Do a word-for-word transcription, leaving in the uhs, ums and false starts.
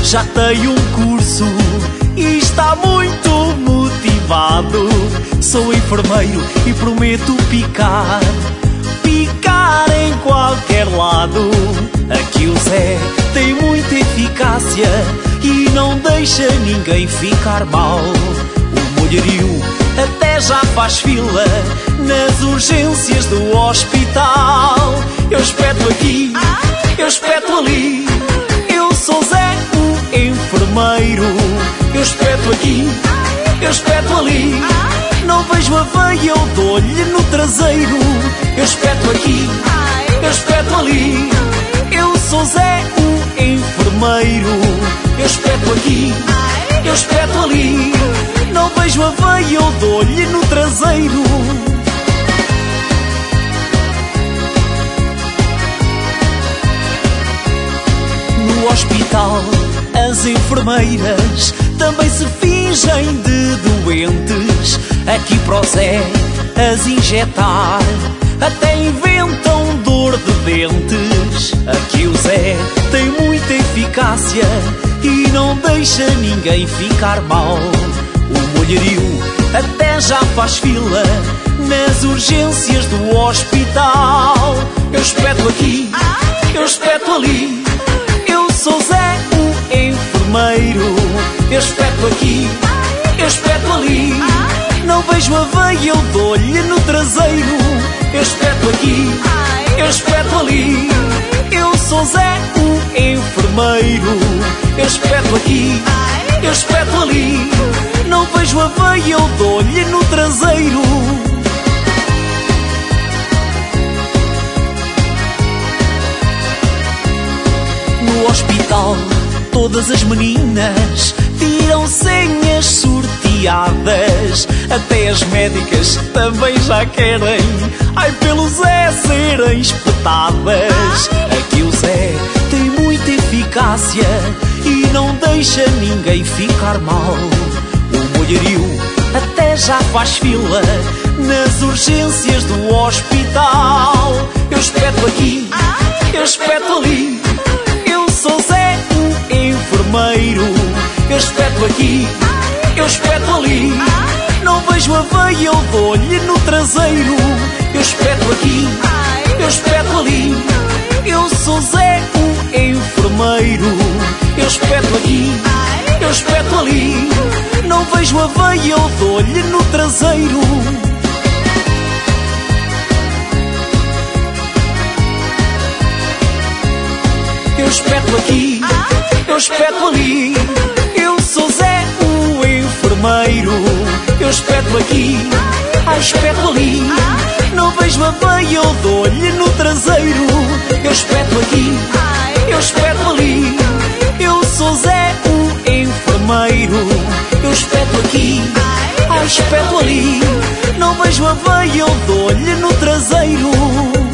Já tem um curso e está muito motivado. Sou enfermeiro e prometo picar, picar em qualquer lado. Aqui o Zé tem muita eficácia e não deixa ninguém ficar mal. O mulherio até já faz fila nas urgências do hospital. Eu espeto aqui, eu espeto ali, eu sou Zé, o enfermeiro. Eu espeto aqui, eu espeto ali, não vejo a veia, eu dou-lhe no traseiro. Eu espeto aqui, eu espeto ali, eu sou Zé, o enfermeiro. Eu espeto aqui, eu espeto ali, não vejo a veia, eu dou-lhe no traseiro. No hospital, as enfermeiras também se fingem de doentes. Aqui para o Zé as injetar, até inventam dor de dentes. Aqui o Zé tem muita eficácia e não deixa ninguém ficar mal. O mulherio até já faz fila nas urgências do hospital. Eu espeto aqui, eu espeto ali, eu sou Zé, o enfermeiro. Eu espeto aqui, eu espeto ali, não vejo a veia, eu dou-lhe no traseiro. Eu espeto aqui, eu espeto ali, eu sou Zé, o enfermeiro. Eu espeto aqui, eu espeto ali, não vejo a veia, eu dou-lhe no traseiro. No hospital, todas as meninas tiram senhas sorteadas. Até as médicas também já querem, ai, pelo Zé serem espetadas. Aqui o Zé tem muita eficácia e não deixa ninguém ficar mal. O mulherio até já faz fila nas urgências do hospital. Eu espeto aqui, eu espeto ali, eu sou Zé, o enfermeiro. Eu espeto aqui, eu espeto ali, não vejo a veia, eu dou-lhe no traseiro. Eu espeto aqui, eu espeto ali, eu sou Zé, o enfermeiro. Eu espeto aqui, eu espeto ali, não vejo a veia, eu dou-lhe no traseiro. Eu espeto aqui, eu espeto ali, eu sou Zé, o enfermeiro. Eu espeto aqui, ah, espeto ali, não vejo a veia, eu dou-lhe no traseiro. Eu espeto aqui, eu espeto ali, eu sou Zé, o enfermeiro. Eu espeto aqui, ah, espeto ali, não vejo a veia, eu dou-lhe no traseiro.